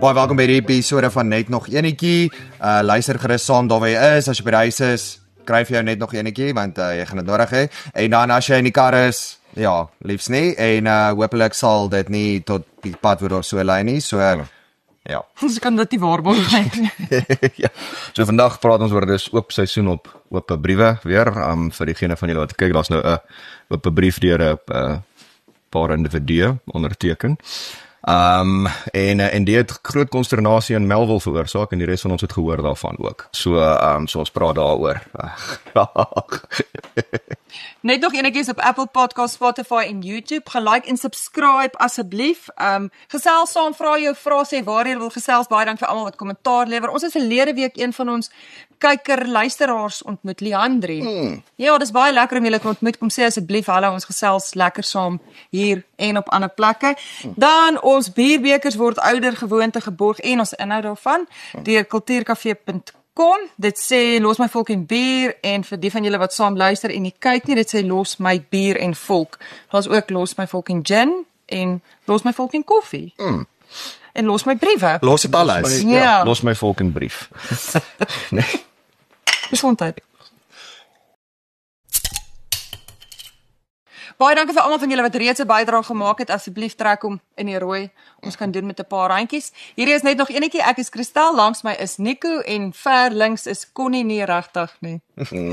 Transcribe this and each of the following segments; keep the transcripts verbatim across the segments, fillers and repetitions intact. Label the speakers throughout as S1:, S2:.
S1: Baie welkom by die episode van Net Nog Enetjie. Uh, luister gerus saam daar waar jy is. As jy by die huis is, kry vir jou net nog enetjie, want uh, jy gaan dit nodig hê. En dan as jy in die kar is, ja, liefs nie. En uh, hopelik sal dit nie tot die pad word of so lei nie. So, ja.
S2: Ons kan dit nie waarborg nie.
S3: Ja. So vandag praat ons oor dis oop seisoen op oop briewe weer. Um, vir diegene van julle wat kyk, daar's nou 'n oop brief deur 'n uh, paar individue onderteken. Um, en, en dit het groot konsternasie in Melville veroorsaak en die res van ons het gehoor daarvan ook. So, um, so ons praat daaroor.
S2: Net nog enetjies op Apple Podcast, Spotify en YouTube. Gelike en subscribe asseblief. Um, gesels saam, vra jou vrae, sê waar jy wil gesels. Baie dank vir almal wat kommentaar lewer. Ons het verlede week een van ons kyker luisteraars ontmoet, Leandri. Mm. Ja, dis baie lekker om julle te ontmoet. Kom sê asseblief hallo, ons gesels lekker saam hier en op ander plekke. Mm. Dan ons bierbekers word ouder gewoonte geborg en ons inhoud daarvan deur kultuurkafee punt com. Dit sê los my volk en bier, en vir die van julle wat saam luister en nie kyk nie, dit sê los my bier en volk. Daar's ook los my volk en gin en los my volk en koffie. Mm. En los my briewe.
S1: Los dit alles.
S2: Ja. Ja.
S3: Los my volk in brief. Nee.
S2: Gesondheid. Baie dankie vir almal van julle wat reeds 'n bydrae gemaak het. Asseblief trek hom in die rooi. Ons kan doen met 'n paar randjies. Hierdie is net nog enetjie. Ek is Kristel, langs my is Nico en ver links is Connie nie regtig nie.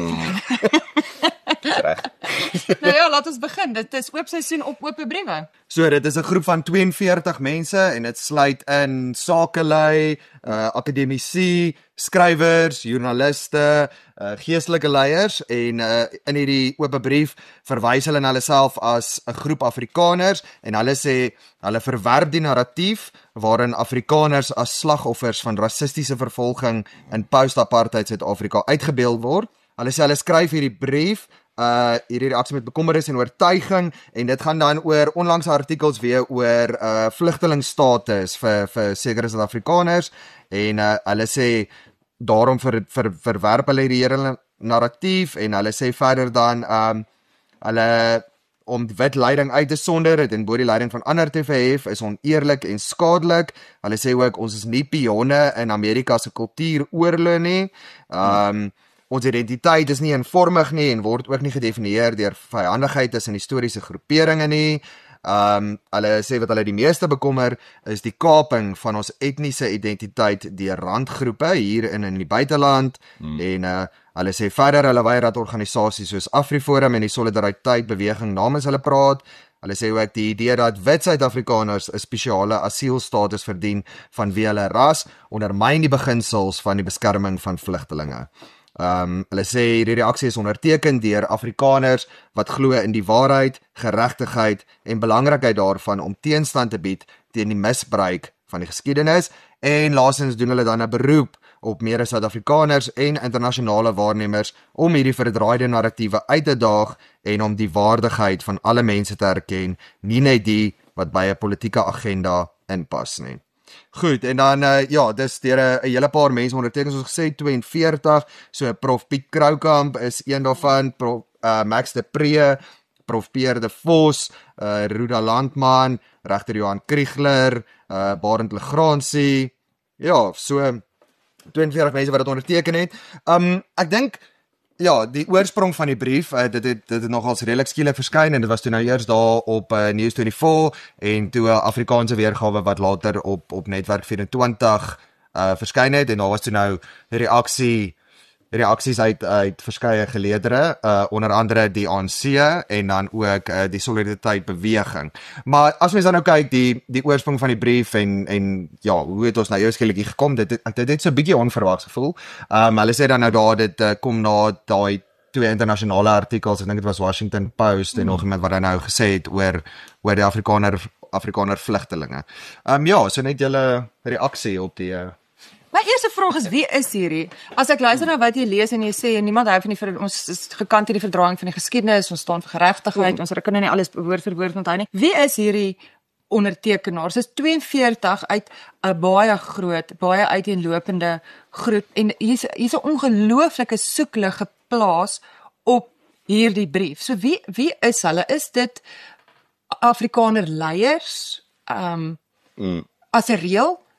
S2: Nou ja, laat ons begin. Dit is oop seisoen op oop briewe.
S1: So, dit is 'n groep van twee en veertig mense en dit sluit in sakelei, uh, akademici, skrywers, joernaliste, uh, geestelike leiers en uh, in hierdie oop brief verwys hulle na hulle self as 'n groep Afrikaners en hulle sê hulle verwerp die narratief waarin Afrikaners as slagoffers van rassistiese vervolging in post-apartheid Suid-Afrika uitgebeeld word. Hulle sê hulle skryf hierdie brief Uh, hierdie reaksie met bekommernis en oortuiging en dit gaan dan oor onlangse artikels weer oor uh, vlugtelingstatus vir, vir sekere Suid-Afrikaners en uh, hulle sê daarom ver, ver, verwerp hulle die hele narratief en hulle sê verder dan um, hulle om wit leiding uit te sonder het en bo die leiding van ander te verhef is oneerlik en skadelik. Hulle sê ook ons is nie pionne in Amerika se kultuuroorlog nie. Um, hmm. Ons identiteit is nie eenvormig nie en word ook nie gedefinieer deur vyandigheid tussen historiese groeperinge nie. Um, hulle sê wat hulle die meeste bekommer is die kaping van ons etniese identiteit deur randgroepe hier in in die buiteland hmm. en uh, hulle sê verder hulle weier dat organisasies soos AfriForum en die Solidariteit beweging namens hulle praat. Hulle sê ook die idee dat wit Suid-Afrikaners 'n spesiale asielstatus verdien vanweë hulle ras ondermyn die beginsels van die beskerming van vlugtelinge. Um, hulle sê hierdie reaksie is onderteken deur Afrikaners wat glo in die waarheid, geregtigheid en belangrikheid daarvan om teenstand te bied teen die misbruik van die geskiedenis en laastens doen hulle dan 'n beroep op meer Suid-Afrikaners en internasionale waarnemers om hierdie verdraaide narratiewe uit te daag en om die waardigheid van alle mense te erken, nie net die wat by 'n politieke agenda inpas nie. Goed, en dan, uh, ja, dis deur 'n hele paar mense onderteken, soos gesê, twee en veertig, so Prof Piet Kroukamp is een daarvan, Prof uh, Max de Pre, Prof Pierre de Vos, uh, Ruda Landman, regter Johan Kriegler, uh, Barend Legrandsie, ja, so twee en veertig mense wat dit onderteken het. Um, ek dink, ja, die oorsprong van die brief, uh, dit het dit het nogals redelik skielik verskyn en dit was toe nou eers daar op uh, News vyf en toe 'n uh, Afrikaanse weergawe wat later op op Netwerk vyf en twintig uh, verskyn het en daar was toe nou reaksie reaksies uit uit verskeie geleedere, uh, onder andere die A N C en dan ook uh, die Solidariteit beweging. Maar as mens dan nou kyk die die oorsprong van die brief en en ja, hoe het ons nou eers skielik hier gekom? Dit dit, dit het so 'n bietjie onverwags gevoel. Um, hulle sê dan nou daar dit uh, kom na daai twee internasionale artikels, ek dink dit was Washington Post hmm. en nog iemand wat dan nou gesê het oor oor die Afrikaner Afrikaner vlugtelinge. Um, ja, so net julle reaksie op die uh,
S2: My eerste vraag is, wie is hierdie? As ek luister na wat jy lees en jy sê, niemand hou van die, ons is gekant hierdie verdraaiing van die geskiedenis, ons staan vir geregtigheid, mm. ons kan nou nie alles woord vir woord onthou nie. Wie is hierdie ondertekenaars? Dit is twee en veertig uit 'n baie groot, baie uiteenlopende groep, en hier's hier's 'n ongelooflike soeklig geplaas op hierdie brief. So wie wie is hulle? Is dit Afrikaner leiers? Um, mm. As 'n reël?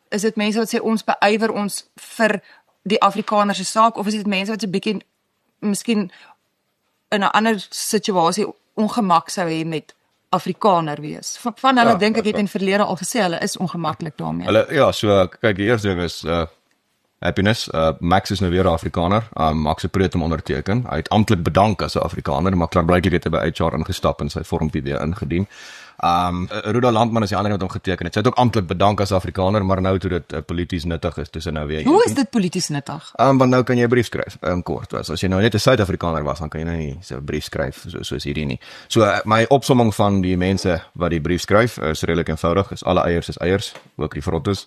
S2: is dit mense wat sê ons beywer ons vir die Afrikaner se saak, of is dit mense wat 'n bietjie miskien in 'n ander situasie ongemak sou hê met Afrikaner wees? Van, van hulle
S3: Ja,
S2: dink ek
S3: dat-
S2: het in verlede al gesê hulle is ongemaklik daarmee.
S3: Hulle ja, so kyk, die eerste ding is uh happiness. Uh Max is nou weer 'n Afrikaner. Um Max het preet om onderteken. Hy het amptelik bedank as 'n Afrikaner, maar klaarblijklik het hy by H R ingestap en sy vormpie weer ingedien. Um Ruda Landman is die ander wat hom geteken het. Sy het ook amptelik bedank as Afrikaner, maar nou toe dit uh, polities nuttig is, dis nou weer.
S2: Hoe is dit polities nuttig?
S3: Um, want nou kan jy 'n brief skryf, um, kort was. As jy nou net 'n Suid-Afrikaner was, dan kan jy nou nie so 'n brief skryf so soos hierdie nie. So uh, my opsomming van die mense wat die brief skryf is redelik eenvoudig. Is alle eiers is eiers, ook die vrottes.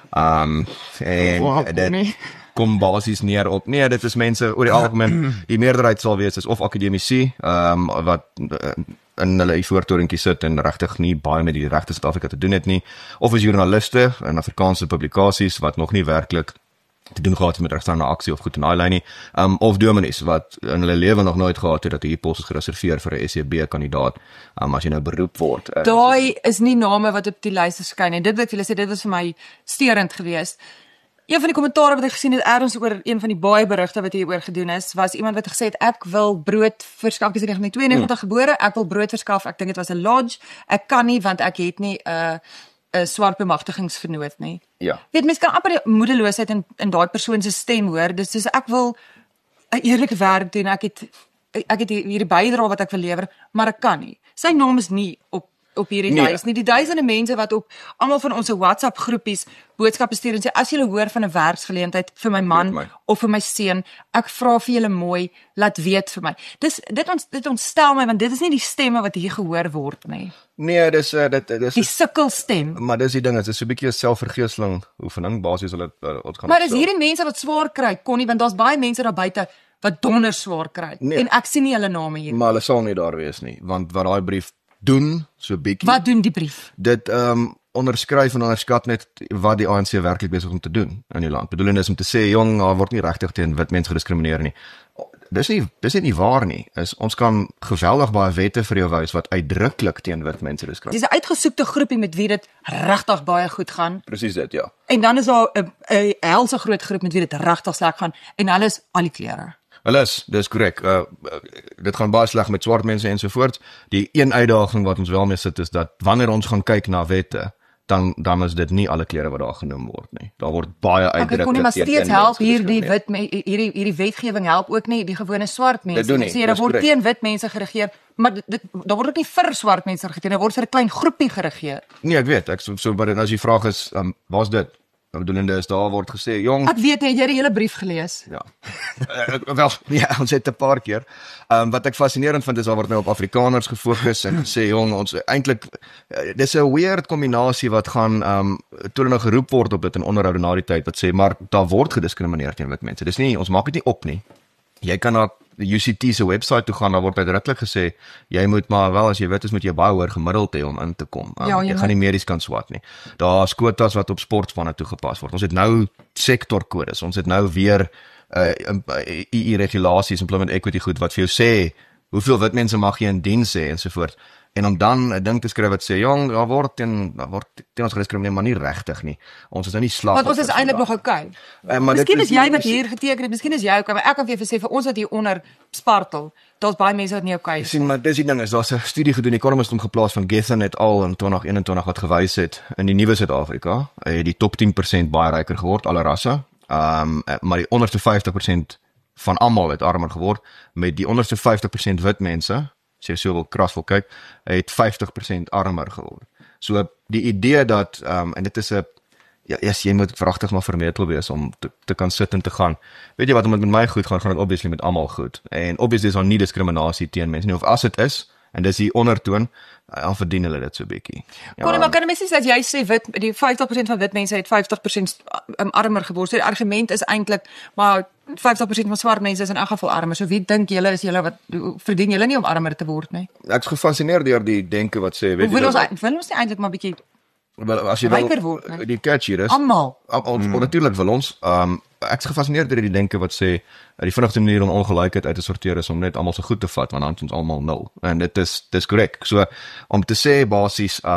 S3: Um en
S2: Wow,
S3: dit
S2: nee.
S3: kom basies neer op. Nee, dit is mense oor die algemeen, die meerderheid sal wees is of akademici, um wat uh, in hulle voortorentjie sit en regtig nie baie met die regte Suid-Afrika te doen het nie, of is joernaliste in Afrikaanse publikasies wat nog nie werklik te doen gehad het met regstaande aksie of goed in daai lyn nie, um, of dominees wat in hulle lewe nog nooit gehad het dat hierdie pos is gereserveer vir 'n S C B kandidaat, um, as jy nou beroep word. Uh,
S2: Daai is nie name wat op die lys verskyn en dit wat julle sê, dit was vir my steurend geweest. Een van die kommentare wat ek gesien het ergens oor een van die baie berigte wat hieroor gedoen is, was iemand wat gesê het ek wil brood verskaf, ek is in negentien twee negentig hmm. gebore, ek wil brood verskaf, ek dink dit was 'n lodge, ek kan nie want ek het nie 'n uh, 'n swart bemagtigingsvernoot nie.
S3: Ja.
S2: Weet mens kan amper die moedeloosheid in in daai persoon se stem hoor. Dis soos ek wil 'n eerlike werk doen, ek het ek het hierdie bydrae wat ek wil lewer, maar ek kan nie. Sy naam is nie op op hierdie
S3: Nee.
S2: lys nie. Die duisende mense wat op almal van ons WhatsApp groepies boodskappe stuur en sê as jy hoor van 'n werksgeleentheid vir my man
S3: Weet my.
S2: of vir my seun, ek vra vir julle mooi, laat weet vir my. Dis dit ons dit ontstel my want dit is nie die stemme wat hier gehoor word nie.
S3: Nee, dis uh, dit dis
S2: Die sukkelstem.
S3: maar dis die ding, dit is so 'n bietjie 'n selfvergeeseling oefening basies hulle uh, ons gaan
S2: Maar dis
S3: so-
S2: hierdie mense wat swaar kry, Connie, want daar's baie mense daar buite wat donder swaar kry.
S3: Nee.
S2: En ek sien nie hulle name hier.
S3: maar hulle sal nie daar wees nie, want wat daai brief doen, so bietjie
S2: Wat doen die brief?
S3: dit ehm um, onderskryf en onderskat net wat die A N C werklik besig om te doen in die land. Bedoeling is om te sê jong, daar word nie regtig teen wit mense gediskrimineer nie. Dis nie dis is nie waar nie. Is ons kan geweldig baie wette vir jou wys wat uitdruklik teen wit mense diskrimineer.
S2: Dis 'n uitgesoekte groepie met wie dit regtig baie goed gaan.
S3: Presies dit, ja.
S2: En dan is daar 'n 'n helse groot groep met wie dit regtig sleg gaan en hulle is al die kleure.
S3: Hulle is, dis korrek. Uh, uh, dit gaan baie sleg met swart mense ensovoorts. Die een uitdaging wat ons wel mee sit is dat wanneer ons gaan kyk na wette, dan dan is dit nie alle kleure wat daar genoem word nie. Daar word baie
S2: Ek
S3: uitdruklik
S2: kon nie maar
S3: teen
S2: steeds
S3: een
S2: help
S3: mens
S2: hierdie
S3: gediskrimineer.
S2: wit me- hierdie hierdie wetgewing help ook nie die gewone swart mense.
S3: Dit doen nie,
S2: Sê, daar
S3: dis
S2: word
S3: korrek.
S2: teen wit mense geregeer, maar dit, dit daar word ook nie vir swart mense geregeer, daar word vir 'n klein groepie geregeer.
S3: Nee, ek weet. Ek so, so maar as die vraag is, um, waar's dit? Bedoelende is daar word gesê, jong,
S2: Ek weet jy het die hele brief gelees.
S3: ja. Uh, wel, ja, ons het 'n paar keer. Ehm um, wat ek fascinerend vind is daar word nou op Afrikaners gefokus en gesê jong, ons eintlik uh, dis 'n weird kombinasie wat gaan ehm um, toe nou geroep word op dit in onderhoude na die tyd wat sê maar daar word gediskrimineer teen wit mense. Dis nie ons maak dit nie op nie. Jy kan na die U C T se webwerf toe gaan, daar word uitdruklik gesê jy moet maar wel as jy wit is moet jy baie hoër gemiddeld hê om in te kom. Um,
S2: Ja, jy
S3: jy
S2: moet-
S3: gaan nie medies kan swat nie. Daar's kwotas wat op sportspanne toegepas word. Ons het nou sektorkodes. Ons het nou weer uh I E regulasies, employment equity goed wat vir jou sê hoeveel wit mense mag jy in diens hê ensovoort. En om dan 'n ding te skryf wat sê jong, daar word teen daar word teen ons gediskrimineer, maar nie regtig nie. Ons is nou nie slag.
S2: Want ons is eintlik nog oukei.
S3: Uh, maar dit
S2: Miskien is jy
S3: nie-
S2: wat hier geteken het, miskien is jy oukei, maar ek kan vir jou sê vir ons wat hier onder spartel, daar's baie mense wat nie oukei is.
S3: sien maar dis die ding is daar's 'n studie gedoen, die Economist het hom geplaas van Gethin et al in twintig eenentwintig wat gewys het in die nuwe Suid-Afrika het die top tien persent baie ryker geword alle rasse. Ehm um, maar die onderste vyftig persent van almal het armer geword met die onderste vyftig persent wit mense, as jy so wil kras wil kyk, het vyftig persent armer geword. So die idee dat ehm um, en dit is 'n ja, yes, jy moet vragtig maar vermetel wees om te, te kan sit en te gaan. Weet jy wat, om dit met my goed gaan, gaan dit obviously met almal goed. En obviously is daar nie diskriminasie teen mense nie, of as dit is, en dis die ondertoon, dan verdien hulle dit so bietjie.
S2: Ja, Kon maar kan mense sê as jy sê wit die vyftig persent van wit mense het vyftig persent um, armer geword. So die argument is eintlik maar vyftig persent van swart mense is in elk geval armer. So wie dink julle is julle wat verdien julle nie om armer te word nie?
S3: Ek's gefassineer deur die denke wat sê, weet
S2: Wil
S3: jy,
S2: ons
S3: dat,
S2: wil ons nie eintlik maar bietjie
S3: wel, as jy
S2: ryker
S3: wil,
S2: word, nee?
S3: die catch hier is,
S2: almal.
S3: Al- Ons mm. natuurlik wil ons, um, ek's gefassineerd deur die denke wat sê die vinnigste manier om ongelykheid uit te sorteer is om net almal se goed te vat, want dan is ons almal nul. En dit is dis korrek. So om te sê basies, um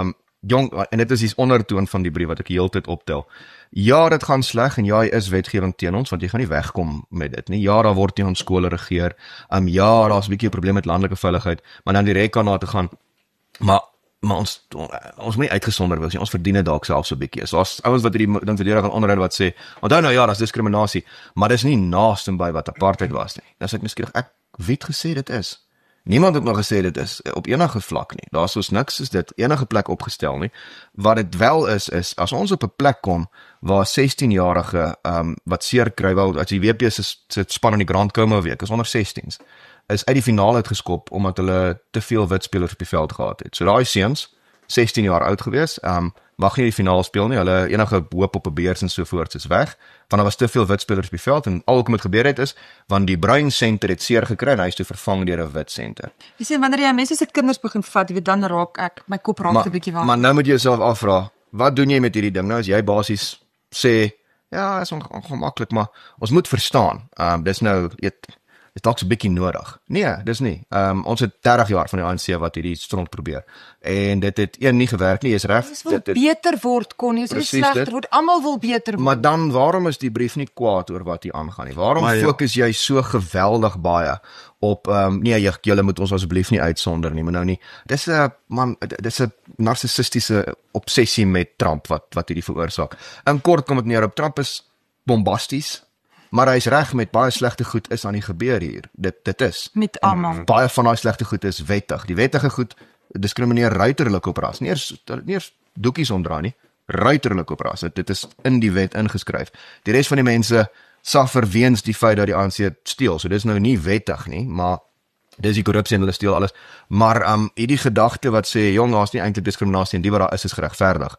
S3: jong, en dit is die ondertoon van die brief wat ek die hele tyd optel. Ja, dit gaan sleg en ja, hy is wetgewing teen ons, want jy gaan nie wegkom met dit nie. Ja, daar word teen ons skole regeer. Um, ja, daar's 'n bietjie 'n probleem met landelike veiligheid, maar dan direk aan na te gaan. Maar maar ons ons moet nie uitgesonder wees nie. Ons verdien dit dalk self so 'n bietjie. So as ouens wat hierdie ding verdedig gaan onderhou wat sê, onthou nou ja, daar's diskriminasie, maar dis nie naaste by wat apartheid was nie. Dan sê ek miskien ek weet gesê dit is. Niemand het nog gesê dit is op enige vlak nie. Daar's soos niks is dit enige plek opgestel nie. Wat dit wel is is as ons op 'n plek kom waar sestien-jarige um, wat seer kry, wel as die W P se se span in die Grand Como week is onder sestiens, is uit die finaal uitgeskop omdat hulle te veel wit spelers op die veld gehad het. So daai seuns, sestien jaar oud gewees, um, mag nie die finaal speel nie. Hulle enige hoop op 'n beurs en so voort is weg, want daar was te veel wit spelers op die veld en al wat met gebeur het is want die bruin senter het seer gekry en hy is toe vervang deur 'n wit senter.
S2: Jy sê wanneer jy mense se kinders begin vat, jy weet dan raak ek my kop raak 'n bietjie warm.
S3: Maar nou moet jy jouself afvra, wat doen jy met hierdie ding nou as jy basies sê ja, is ongemaklik, maar ons moet verstaan. Um dis nou dit is dalk 'n bietjie nodig. Nee, dis nie. Um ons het dertig jaar van die A N C wat hierdie stront probeer. En dit het een nie gewerk nie, jy's reg.
S2: Dit wil beter word kon, jy sê slegter word. Almal wil beter word.
S3: Maar dan waarom is die brief nie kwaad oor wat hier aangaan nie? Waarom ja. fokus jy so geweldig baie op um nee, jy julle moet ons asseblief nie uitsonder nie, maar nou nie. Dis 'n man, dis 'n narcissistiese obsessie met Trump wat wat hierdie veroorsaak. In kort kom dit neer op Trump is bombasties. Maar hy's reg met baie slegte goed is aan die gebeur hier. Dit dit is.
S2: Met almal.
S3: Baie van daai slegte goed is wettig. Die wettige goed diskrimineer ruiterlik op ras. Nie eers nie eers doekies omdra nie. Ruiterlik op ras. Dit is in die wet ingeskryf. Die res van die mense suffer weens die feit dat die A N C steel. So dis nou nie wettig nie, maar dis die korrupsie en hulle steel alles. Maar um hierdie gedagte wat sê jong, daar's nie eintlik diskriminasie en die wat daar is is geregverdig.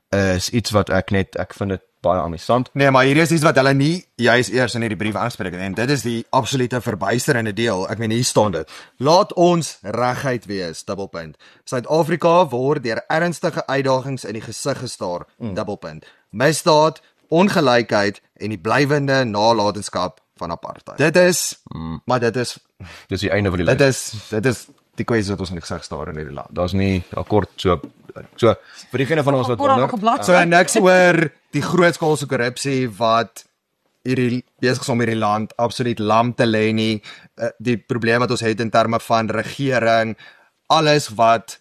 S3: Is iets wat ek net ek vind dit baie amusant.
S1: Nee, maar hier is iets wat hulle nie juis eers in hierdie brief aanspreek en dit is die absolute verbuisterende deel. Ek meen hier staan dit. Laat ons reguit wees, dubbelpunt. Suid-Afrika word deur ernstige uitdagings in die gesig gestaar, mm. dubbelpunt. Misdaad, ongelykheid en die blywende nalatenskap van apartheid. Dit is, mm. maar dit is
S3: dis die einde van die lys.
S1: Dit is dit is die kwessie wat ons in die gesig staar in hierdie land. Daar's nie akkoord so so vir diegene van ons wat wonder. So niks oor die grootskaalse korrupsie wat hierdie besig is om hierdie land absoluut lam te lê nie. Die probleem wat ons het in terme van regering, alles wat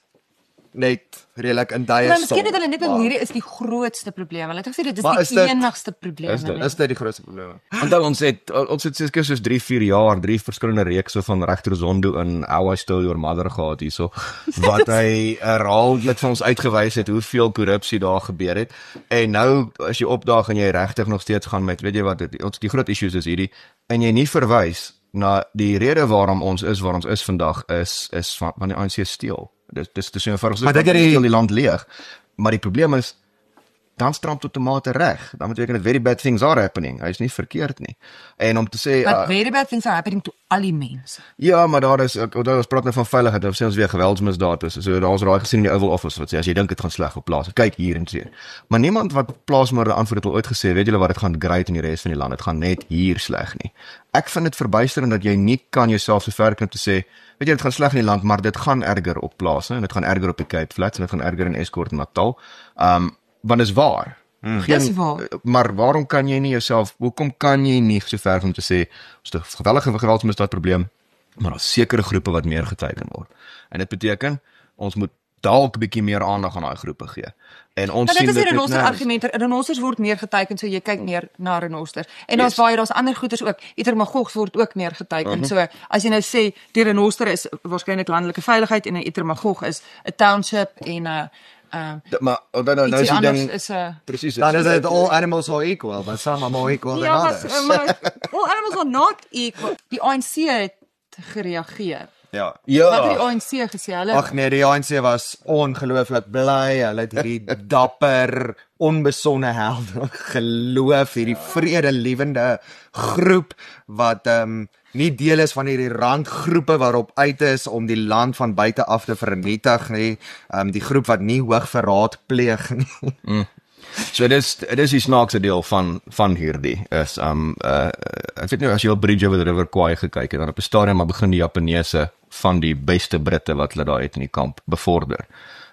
S1: net redelik in duie
S2: staan. Miskien het hulle net om hierdie is die grootste probleem. Hulle het gesê dit is
S1: maar
S2: die
S1: is dit,
S2: enigste probleem.
S3: Is dit,
S1: is dit die grootste probleem?
S3: Onthou ons het ons het seker soos drie vier jaar, drie verskillende reekse van Regter Zondo in How I Stole Your Mother gehad hierso wat hy herhaaldelik vir ons uitgewys het hoeveel korrupsie daar gebeur het. En nou as jy opdaag en jy regtig nog steeds gaan met weet jy wat dit ons die groot issues is hierdie en jy nie verwys na die rede waarom ons is waar ons is vandag is is van, van die A N C steel. Dis dis dis eenvoudig
S1: maar dit
S3: is die land leeg. Maar die probleem is dan Trump tot 'n mate reg. Dan beteken dit very bad things are happening. Hy is nie verkeerd nie. En om te sê
S2: But uh, very bad things are happening to al die mense.
S3: Ja, maar daar is ook daar ons praat nou van veiligheid, dan sê ons weer geweldsmisdaad is. So daar's raai gesien in die Oval Office wat sê as jy dink dit gaan sleg op plaas, kyk hier en sê. Maar niemand wat plaasmoorde antwoord het al ooit gesê, weet julle wat dit gaan great in die res van die land. Dit gaan net hier sleg nie. Ek vind dit verbuisterend dat jy nie kan jouself so ver knip te sê weet jy dit gaan sleg in die land, maar dit gaan erger op plase en dit gaan erger op die Cape Flats en dit gaan erger in Escourt en Natal. Um want is waar.
S2: Hmm. Geen, dis waar.
S3: Maar waarom kan jy nie jouself, hoekom kan jy nie so ver om te sê ons het 'n geweldige geweldsmisdaad probleem, maar daar's sekere groepe wat meer geteken word. En dit beteken ons moet dalk 'n bietjie meer aandag aan daai groepe gee. En ons
S2: nou,
S3: sien
S2: dit is
S3: dit
S2: renoster argumente. Renosters word meer geteken, so jy kyk meer na renosters. En daar's yes. baie daar's ander goeders ook. Itermagog word ook meer geteken. Uh-huh. So as jy nou sê die renoster is waarskynlik landelike veiligheid en 'n Itermagog is 'n township en 'n Uh,
S3: maar dan nou nou is die ding
S2: is, uh,
S3: presies
S1: dan is dit all animals are equal, but some are more equal
S2: ja,
S1: than others.
S2: Maar, all animals are not equal. Die A N C het gereageer.
S1: Ja.
S3: Ja.
S2: Wat het die A N C gesê? Hulle
S1: Ag nee, die A N C was ongelooflik bly. Hulle het hierdie dapper, onbesonde helde geloof, hierdie vredelewende groep wat ehm um, nie deel is van hierdie randgroepe waarop uit is om die land van buite af te vernietig nie. Ehm um, die groep wat nie hoogverraad pleeg nie.
S3: Mm. So dis dis die snaakse deel van van hierdie is um uh ek weet nie as jy op Bridge over the River Kwai gekyk het dan op 'n stadium maar begin die Japaneese van die beste Britte wat hulle daar het in die kamp bevorder.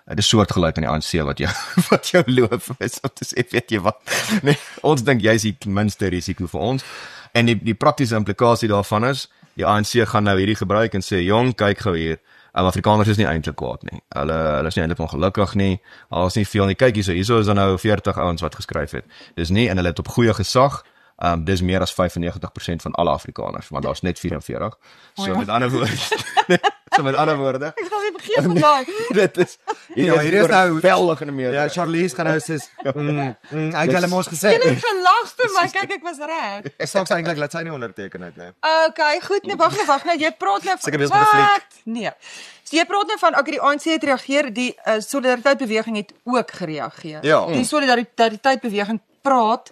S3: Dit is soortgelyk aan die A N C wat jou wat jou loof is om te sê, weet jy wat? Nee, ons dink jy is die minste risiko vir ons. En die die praktiese implikasie daarvan is, die A N C gaan nou hierdie gebruik en sê, "Jong, kyk gou hier. Um, Afrikaners is nie eintlik kwaad nie. Hulle hulle is nie eintlik ongelukkig nie. Hulle is nie veel nie. Kyk hierso, hierso is dan nou veertig ouens wat geskryf het. Dis nie en hulle het op goeie gesag. Um, dis meer as vyfennegentig persent van alle Afrikaners, want daar's net vierenveertig. So oh ja. met ander woorde, so met ander woorde.
S2: Ek gaan nie begin van daai.
S3: Dit is
S1: ja, hier is nou
S3: veldig in Amerika.
S1: Ja, Charlize gaan nou sê, mm, mm, ek het hulle mos gesê.
S2: Jy het gelag vir my, kyk ek was reg.
S1: Ek sê eintlik laat sy nie onderteken het nie.
S2: Okay, goed, nee, wag net, wag net. Jy praat nou
S1: Seker besig met 'n fliek.
S2: Nee. So jy praat nou van okay, die A N C het reageer, die uh, solidariteitsbeweging het ook gereageer.
S1: Ja.
S2: Die solidariteitsbeweging praat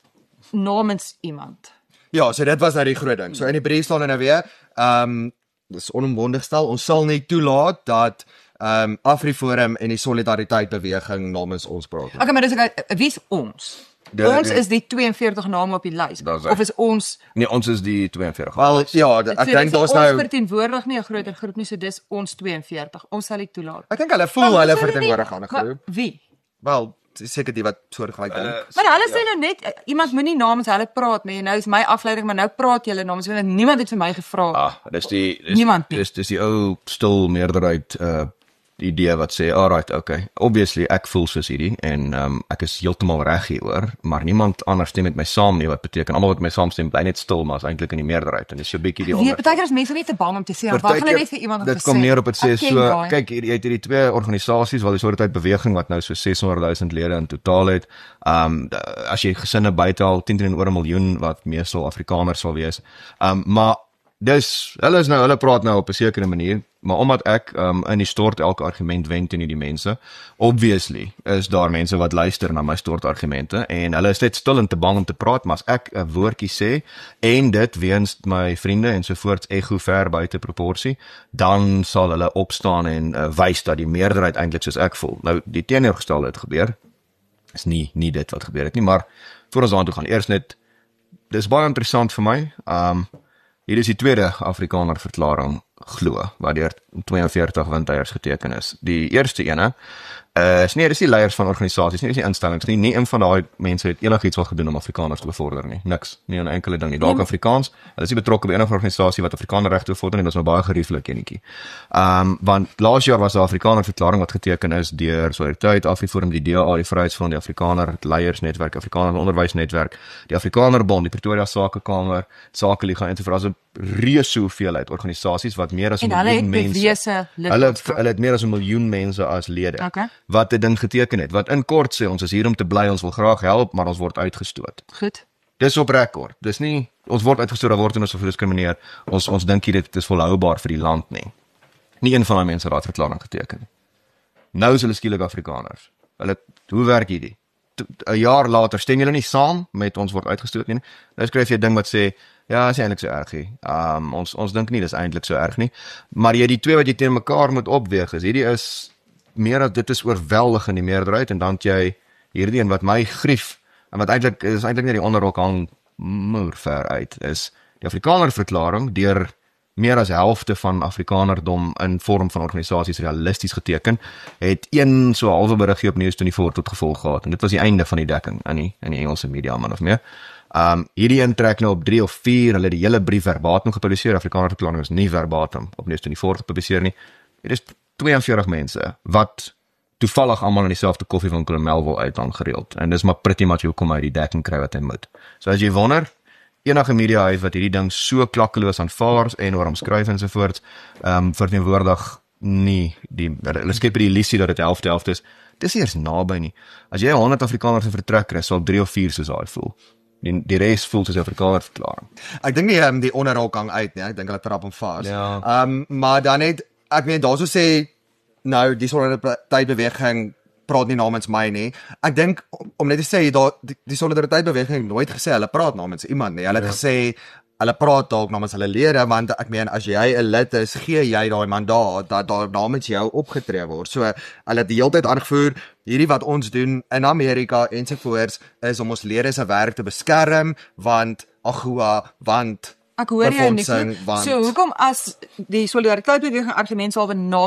S2: namens iemand.
S1: Ja, so dit was nou die groot ding. So in die brief staan nou weer, ehm um, dis onomwondig stel, ons sal nie toelaat dat ehm um, AfriForum en die solidariteitsbeweging namens ons praat nie.
S2: Okay, maar dis okay, wie's ons?
S3: De,
S2: ons
S3: de,
S2: is die tweeënveertig name op die lys. Of is ons
S3: Nee, ons is die tweeënveertig.
S1: Wel, ja, de, ek dink daar's nou
S2: ons verteenwoordig nie 'n groter groep nie, so dis ons tweeënveertig. Ons sal dit toelaat.
S1: Ek dink hulle voel hulle verteenwoordig aan 'n groep.
S2: Wie?
S1: Wel, seker die wat soortgelyk dink. Uh,
S2: maar hulle sê nou net iemand moenie namens hulle praat nie. Nou is my afleiding, maar nou praat julle namens want niemand het vir my gevra.
S3: Ah, dis die dis,
S2: niemand
S3: dis dis die ou stil meerderheid uh die idee wat sê, alright, okay. Obviously ek voel soos hierdie en um, ek is heeltemal reg hieroor, maar niemand anders stem met my saam nie, wat beteken almal wat met my saamstem bly net stil, maar is eintlik in die meerderheid en dis so 'n bietjie die
S2: onder. Partykeer is mense net te bang om te sê, wag hulle net vir iemand om te sê.
S3: Dit kom neer op dit sê so, kyk hier jy het hierdie twee organisasies, wel die solidariteitsbeweging wat nou so seshonderd duisend lede in totaal het. Um as jy gesinne bytel, teen teen oor 'n miljoen wat meestal Afrikaners sal wees. Um maar dis hulle is nou hulle praat nou op 'n sekere manier, maar omdat ek um, in die stort elke argument wen teen die mense, obviously is daar mense wat luister na my stort argumente en hulle is net stil en te bang om te praat, maar as ek 'n woordjie sê en dit weens my vriende en sovoorts ego ver buite proporsie, dan sal hulle opstaan en uh, wys dat die meerderheid eintlik soos ek voel. Nou die teenoorgestelde het gebeur. Is nie nie dit wat gebeur het nie, maar voor ons aan toe gaan eers net dis baie interessant vir my. Um Hier is die tweede Afrikaner verklaring glo, wat deur tweeënveertig windeiers geteken is. Die eerste ene uh, is nie, dis die leiers van organisasies, nie, dis nie instellings nie, nie een van daai mense het enigiets wat gedoen om Afrikaners te bevorder nie, niks, nie 'n enkele ding nie, dalk Afrikaans, hulle is nie betrokke by enige organisasie wat Afrikaner regte bevorder nie, dit is nou baie gerieflik enetjie. Um, want laas jaar was daar 'n Afrikaner verklaring wat geteken is deur Solidariteit, AfriForum, die D A, die Vryheidsfront, die Afrikaner Leiersnetwerk, Afrikaner Onderwysnetwerk, die Afrikanerbond, die Pretoria Sakekamer, Sakeliga en so voort. 'n reuse hoeveelheid organisasies wat meer as 'n miljoen mense. Hulle hulle het meer as 'n miljoen mense as lede.
S2: Okay.
S3: Wat 'n ding geteken het. Wat in kort sê ons is hier om te bly, ons wil graag help, maar ons word uitgestoot.
S2: Goed.
S3: Dis op rekord. Dis nie ons word uitgestoot, daar word ons of gediskrimineer. Ons ons dink hier dit is volhoubaar vir die land nie. Nie een van daai mense raad verklaring geteken. Nou is hulle skielik Afrikaners. Hulle hoe werk hierdie? 'n jaar later stem julle nie saam met ons word uitgestoot nie. Nou skryf jy 'n ding wat sê ja, is eintlik so erg nie. Um, ons ons dink nie dis eintlik so erg nie. Maar jy die twee wat jy teen mekaar moet opweeg is, hierdie is meer as dit is oorweldig in die meerderheid en dan jy hierdie een wat my grief en wat eintlik is eintlik net die onderrok hang moer ver uit is die Afrikaner verklaring deur meer as helfte van Afrikanerdom in vorm van organisasies realisties geteken, het een so halwe berigie op News vyf tot gevolg gehad en dit was die einde van die dekking in die in die Engelse media man of meer. Um, hierdie een trek nou op drie of vier, hulle die hele brief verbatim gepubliseer, Afrikaner verklaring is nie verbatim op News vyf gepubliseer nie. Dit is tweeënveertig mense wat toevallig almal in dieselfde koffiewinkel in Melville uithang gereeld en dis maar pretty much hoekom hy die dekking kry wat hy moet. So as jy wonder, enige media huis wat hierdie ding so klakkeloos aanvaar en oor omskryf en so voort, um, verteenwoordig nie die hulle skep die illusie dat dit helfte helfte is. Dis eers naby nie. As jy honderd Afrikaners in vertrek kry, sal drie of vier soos daai voel. Die, die res voel soos 'n Afrikaner verklaring.
S1: Ek dink nie um, die onderhok hang uit nie. Ek dink hulle trap hom vas.
S3: Ja.
S1: Um, maar dan net ek meen daarso sê nou die solidariteitsbeweging praat nie namens my nie. Ek dink om net te sê daar die, die solidariteitsbeweging het nooit gesê hulle praat namens iemand nie. Hulle het ja. gesê hulle praat dalk namens hulle lede want ek meen as jy 'n lid is, gee jy daai mandaat dat daar namens jou opgetree word. So hulle het die hele tyd aangevoer hierdie wat ons doen in Amerika ensovoorts is om ons lede se werk te beskerm want AGOA want
S2: ek hoor jou nie.
S1: Want,
S2: so hoekom as die solidariteitsbeweging argument sal namens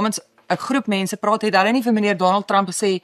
S2: 'n groep mense praat, het hulle nie vir meneer Donald Trump gesê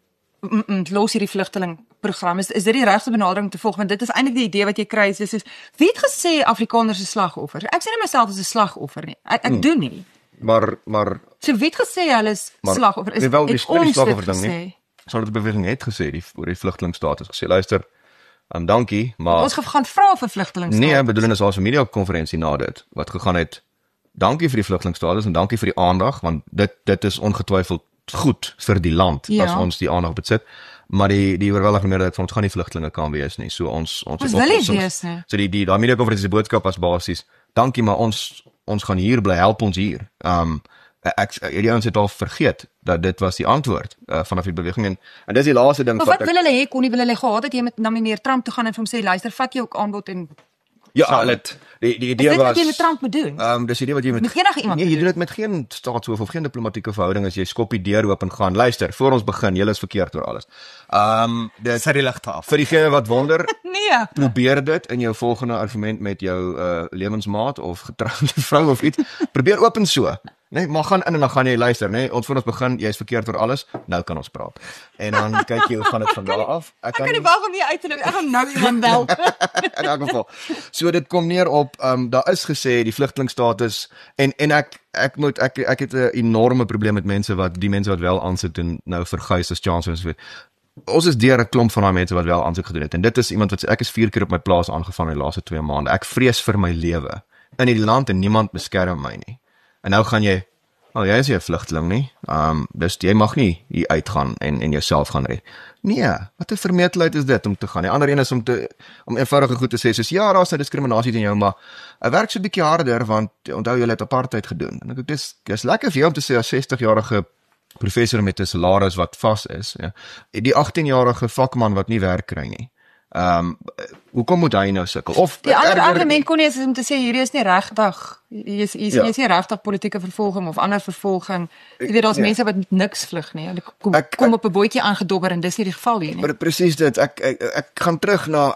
S2: mm, mm, los hierdie vlugteling program. Is, is dit die regte benadering te volg? Want dit is eintlik die idee wat jy kry, is, is wie het gesê Afrikaners is slagoffers? Ek sê nie myself as 'n slagoffer nie. Ek, ek hmm. doen nie.
S3: Maar maar
S2: So wie het gesê hulle is slagoffer? Is
S3: wel, die,
S2: het ons
S3: die
S2: dit
S3: slagoffer ding
S2: gesê?
S3: nie. Sal dit beweging het gesê die oor die vlugtelingstatus gesê, luister, um, dankie, maar
S2: Ons gaan vra vir vlugtelingstatus.
S3: Nee, bedoeling is daar 'n media konferensie na dit wat gegaan het. Dankie vir die vlugtelingstatus en dankie vir die aandag, want dit dit is ongetwyfeld goed vir die land
S2: Ja.
S3: as ons die aandag besit. Maar die die oorweldigende meerderheid van ons gaan nie vlugtelinge kan wees nie. So ons ons
S2: Ons
S3: het
S2: wil nie
S3: oplossings.
S2: wees nie.
S3: So die die daai media konferensie se boodskap was basies, dankie, maar ons ons gaan hier bly, help ons hier. Um ek hierdie ouens het al vergeet dat dit was die antwoord uh, vanaf die beweging en en dis die laaste ding
S2: Maar
S3: wat
S2: wat wil hulle hê? Kon nie wil hulle gehad het jy met na meneer Trump toe gaan en vir hom sê luister, vat jou ook aanbod en
S3: ja, hulle het die die idee
S2: dit
S3: was
S2: wat jy met Trump moet doen.
S3: Ehm um, dis die idee wat jy met
S2: Met enige iemand
S3: Nee, jy
S2: doen.
S3: doen dit met geen staatshoof of geen diplomatieke verhouding as jy skop die deur oop en gaan. Luister, voor ons begin, julle is verkeerd oor alles. Ehm um, dis
S1: Sit die ligte af.
S3: vir diegene wat wonder,
S2: Nee.
S3: probeer dit in jou volgende argument met jou uh lewensmaat of getroude vrou of iets. Probeer open so. Nee, maar gaan in en dan gaan jy luister, nee, ons voor ons begin, jy is verkeerd oor alles. Nou kan ons praat. En dan kyk jy hoe gaan dit van daar af.
S2: Ek kan nie wag om nie uit te loop. Ek gaan nou iemand bel.
S3: in elk geval. So dit kom neer op ehm um, daar is gesê die vlugtelingstatus en en ek ek moet ek ek het 'n enorme probleem met mense wat die mense wat wel aansit en nou verguis as chancellor so. Ons is deur 'n klomp van daai mense wat wel aansoek gedoen het en dit is iemand wat sê ek is vier keer op my plaas aangevang in die laaste twee maande. Ek vrees vir my lewe in hierdie land en niemand beskerm my nie. En nou gaan jy, oh jy is nie 'n vlugteling nie. Um dus jy mag nie hier uitgaan en en jouself gaan red. Nee, wat 'n vermetelheid is dit om te gaan. Die ander een is om te om eenvoudige goed te sê soos ja, daar's 'n diskriminasie teen jou, maar ek werk so 'n bietjie harder want onthou jy het apartheid gedoen. En ek dink dis dis lekker vir jou om te sê as sestig-jarige professor met 'n salaris wat vas is, ja. Die agtien-jarige vakman wat nie werk kry nie. Ehm um, hoekom moet hy nou sukkel? Of
S2: Die ander
S3: erger-
S2: argument kon nie is om te sê hierdie is nie regtig hier is hier is,
S3: Ja.
S2: hier is nie regtig politieke vervolging of ander vervolging. Jy weet daar's
S3: Ja.
S2: mense wat met niks vlug nie. Hulle kom
S3: Ek-
S2: kom
S3: ek-
S2: op 'n bootjie aangedobber en dis nie die geval hier nie.
S3: Maar presies dit. Ek, ek ek gaan terug na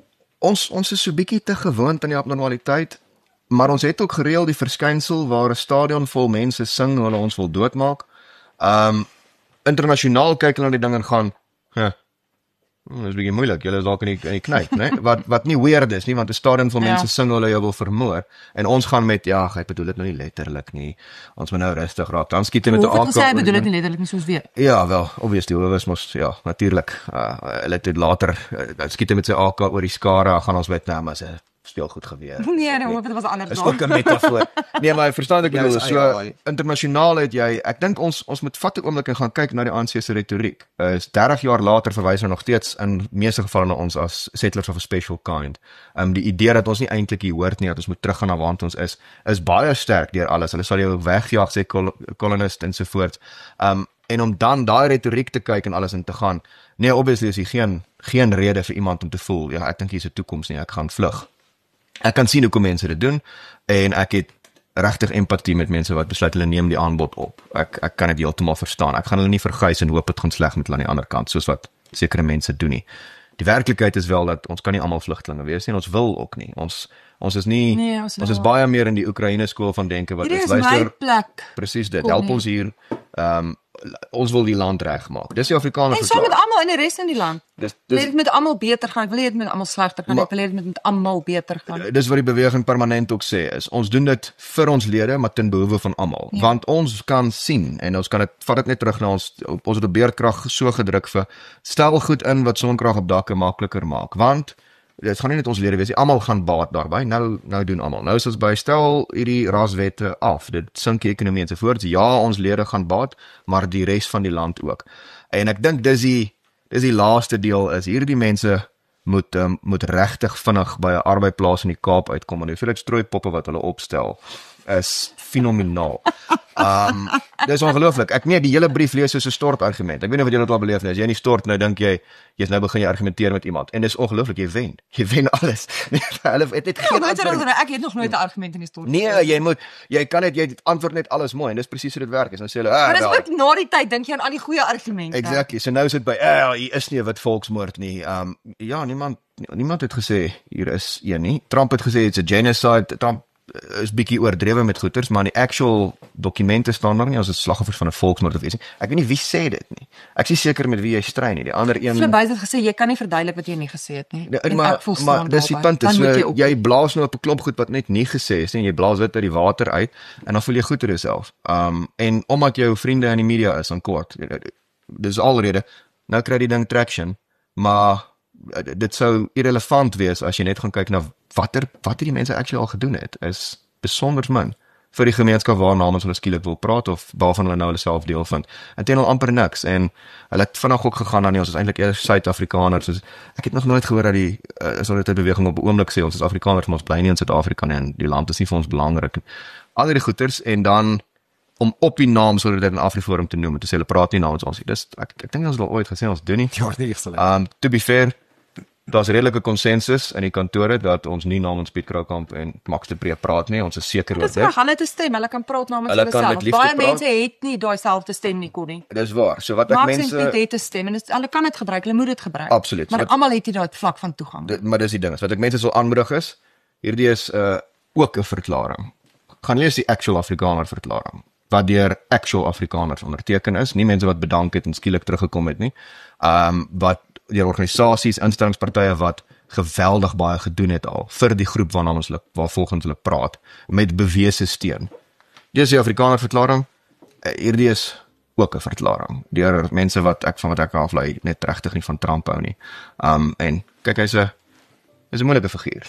S3: ons ons is so bietjie te gewoond aan die abnormaliteit, maar ons het ook gereël die verskynsel waar 'n stadion vol mense sing hulle ons wil doodmaak. Um internasionaal kyk hulle na die ding en gaan, ja. Hmm, dis bietjie moeilik. Julle is dalk in die in die knyp, né? Wat wat nie weird is nie, want 'n stadion vol
S2: Ja.
S3: mense sing hulle jou wil vermoor en ons gaan met ja, ek bedoel dit nou nie letterlik nie. Ons moet nou rustig raak. Dan skiet jy met 'n
S2: Hoe het gesê
S3: A K.
S2: hy bedoel dit nie letterlik nie soos weer.
S3: Ja, wel, obviously, hulle was mos ja, natuurlik. Uh, hulle het dit later uh, skiet hy met sy A K oor die skare, gaan ons met nou as 'n speelgoed geweer.
S2: Nee, nee, dit was 'n ander
S3: Dis
S2: naam.
S3: ook 'n metafoor. Nee, maar verstaan ek
S1: Ja,
S3: bedoel,
S1: is
S3: so
S1: A I.
S3: internasionaal het jy, ek dink ons ons moet vat 'n oomblik en gaan kyk na die A N C se retoriek. Uh, is dertig jaar later verwys hulle nog steeds in meeste gevalle na ons as settlers of a special kind. Um die idee dat ons nie eintlik hier hoort nie, dat ons moet teruggaan na waar ons is, is baie sterk deur alles. Hulle sal jou wegjaag sê kol kolonist en so voort. Um en om dan daai retoriek te kyk en alles in te gaan. Nee, obviously is hier geen geen rede vir iemand om te voel, ja, ek dink hier is 'n toekoms nie, ek gaan vlug. Ek kan sien hoekom mense dit doen en ek het regtig empatie met mense wat besluit hulle neem die aanbod op. Ek ek kan dit heeltemal verstaan. Ek gaan hulle nie verguis en hoop dit gaan sleg met hulle aan die ander kant soos wat sekere mense doen nie. Die werklikheid is wel dat ons kan nie almal vlugtelinge wees nie en ons wil ook nie. Ons ons is nie
S2: Nee, ons
S3: ons is
S2: wil.
S3: baie meer in die Oekraïne skool van denke wat
S2: Hierdie
S3: is
S2: is my
S3: luister
S2: plek.
S3: presies dit.
S2: Kom
S3: Help
S2: nie.
S3: ons hier. Ehm um, ons wil die land regmaak. Dis die Afrikaner
S2: En saam met almal in die res in die land.
S3: Dis
S2: Wil
S3: dis
S2: dit met almal beter gaan? Ek wil nie dit met almal slegter gaan nie. Ek wil hê dit moet met almal beter gaan.
S3: dis wat die beweging permanent ook sê is ons doen dit vir ons lede maar ten behoewe van almal
S2: Ja.
S3: want ons kan sien en ons kan dit vat dit net terug na ons ons het op beerdkrag so gedruk vir stel goed in wat sonkrag op dakke makliker maak want dit gaan nie net ons lede wees nie, almal gaan baat daarbey. Nou nou doen almal. Nou is ons by stel hierdie raswette af. Dit sink die ekonomie ensovoorts. Ja, ons lede gaan baat, maar die res van die land ook. En ek dink dis die dis die laaste deel is hierdie mense moet um, moet regtig vinnig by 'n arbeidsplaas in die Kaap uitkom en hoeveel strooipoppe wat hulle opstel is fenomenaal. Um dis ongelooflik. Ek nee, die hele brief lees soos 'n stortargument. Ek weet nie wat julle dit al beleef nie. As jy nie stort nou dink jy jy's nou begin jy argumenteer met iemand en dis ongelooflik, jy wen. Jy wen alles. Hulle het dit
S2: Ja,
S3: geen
S2: nooit
S3: antwoord.
S2: eroor, ek het nog nooit 'n argument in die storie.
S3: Nee, jy moet jy kan net jy antwoord net alles mooi en dis presies hoe dit werk. Is nou sê hulle, ah,
S2: Maar dis
S3: wel,
S2: ook na die tyd dink jy aan al die goeie argumente.
S3: exactly. So nou is dit by, eh, hier is nie 'n wit volksmoord nie. Um ja, niemand niemand het gesê hier is een nie. Trump het gesê it's a genocide. Trump is bietjie oordrewe met goeters, maar in die actual dokumente staan daar nie as 'n slagoffers van 'n volksmoord of iets nie. Ek weet nie wie sê dit nie. Ek is seker met wie jy stry nie. Die ander een
S2: Slim Buys het gesê jy kan nie verduidelik wat jy nie gesê het nie.
S3: Ja,
S2: En
S3: maar
S2: ek volstaan
S3: maar dis die
S2: daarbey.
S3: punt,
S2: Dan
S3: is,
S2: moet
S3: so,
S2: jy op-
S3: jy blaas nou op 'n klomp goed wat net nie gesê is nie, en jy blaas dit uit die water uit en dan voel jy goed oor jouself. Um en omdat jou vriende in die media is aan kort. Dis alrede nou kry die ding traction, maar dit sou irrelevant wees as jy net gaan kyk na watter wat die mense actually al gedoen het. Is besonder min vir die gemeenskap waar namens hulle skielik wil praat of waarvan hulle nou hulle self deel vind. Inteendeel amper niks en hulle het vinnig ook gegaan dan nie, ons is eintlik eers Suid-Afrikaners. So ek het nog nooit gehoor dat die uh, solidariteit-beweging op 'n oomblik sê ons is Afrikaners, maar ons bly nie in Suid-Afrika nie en die land is nie vir ons belangrik. Al die goeters en dan om op die naam Solidariteit in Afriforum te noem en te sê hulle praat nie namens ons nie. Dis ek ek dink ons het al ooit gesê ons doen nie.
S1: Ja, nie eers hulle.
S3: Um to be fair, daar's redelike konsensus in die kantore dat ons nie namens Piet Kroukamp en Max de Pre praat nie. Ons is seker oor
S2: Dis reg,
S3: dit.
S2: hulle het 'n stem, hulle kan praat namens
S3: Hulle
S2: hulle
S3: kan
S2: self.
S3: met liefde
S2: Baie
S3: praat.
S2: mense het nie daai selfde stem nie, Connie.
S3: Dis waar. So wat ek
S2: Max en
S3: mense
S2: Piet het 'n stem en dis, hulle kan dit gebruik, hulle moet dit gebruik.
S3: Absoluut.
S2: Maar
S3: Wat-
S2: almal het nie daai vlak van toegang.
S3: dit, maar dis die ding. is, Wat ek mense sal aanmoedig is, hierdie is 'n uh, ook 'n verklaring. Gaan lees die actual Afrikaner verklaring wat deur actual Afrikaners onderteken is, nie mense wat bedank het en skielik teruggekom het nie. Um wat deur organisasies, instellingspartye wat geweldig baie gedoen het al vir die groep waarna ons waar volgens hulle praat met bewese steun. Dis die Afrikaner verklaring. Uh, hierdie is ook 'n verklaring deur mense wat ek van wat ek aflei net regtig nie van Trump hou nie. Um en kyk hy's 'n is 'n moeilike figuur.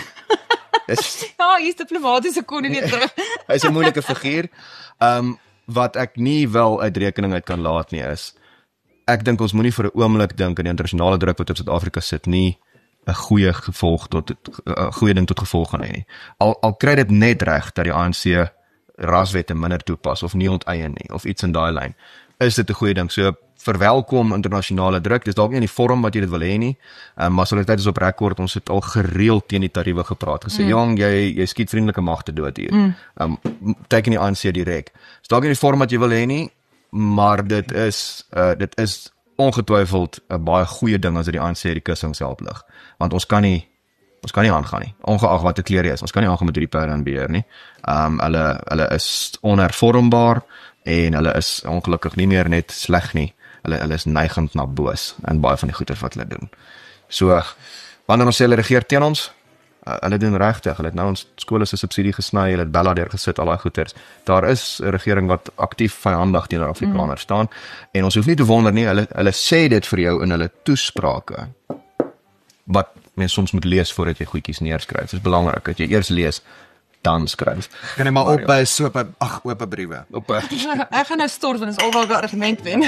S3: Dis
S2: Ja, hier's diplomatiese Connie weer terug.
S3: hy's 'n moeilike figuur. Um wat ek nie wel uit rekening uit kan laat nie is ek dink ons moenie vir 'n oomblik dink aan die internasionale druk wat op Suid-Afrika sit nie 'n goeie gevolg tot 'n goeie ding tot gevolg gaan hê nie. Al al kry dit net reg dat die A N C raswette minder toepas of nie onteien nie of iets in daai lyn. Is dit 'n goeie ding? So verwelkom internasionale druk. Dis dalk nie in die vorm wat jy dit wil hê nie. Um, maar solidariteit is op rekord. Ons het al gereeld teen die tariewe gepraat. Gesê, mm. jong, jy jy skiet vriendelike magte dood hier. Mm. Um teken die A N C direk. Dis dalk nie in die vorm wat jy wil hê nie, maar dit is uh, dit is ongetwyfeld 'n baie goeie ding as dit die A N C die kussings help lig. Want ons kan nie ons kan nie aangaan nie. Ongeag wat die kleur is. Ons kan nie aangaan met hierdie perde en beheer nie. Um hulle hulle is onhervormbaar en hulle is ongelukkig nie meer net sleg nie. Hulle hulle is neigend na boos in baie van die goeie wat hulle doen. So wanneer ons sê hulle regeer teen ons, uh, hulle doen regtig. Hulle het nou ons skole se subsidie gesny, hulle het Bella deur gesit, al daai goeters. Daar is 'n regering wat aktief vyandig teenoor Afrikaners mm. staan en ons hoef nie te wonder nie, hulle hulle sê dit vir jou in hulle toesprake. Wat mens soms moet lees voordat jy goedjies neerskryf. Dit is belangrik dat jy eers lees dan skryf.
S1: Kan jy maar op by so 'n ag oop briewe.
S3: Op 'n
S2: Ek gaan nou stort want dit is alwaar 'n argument wen.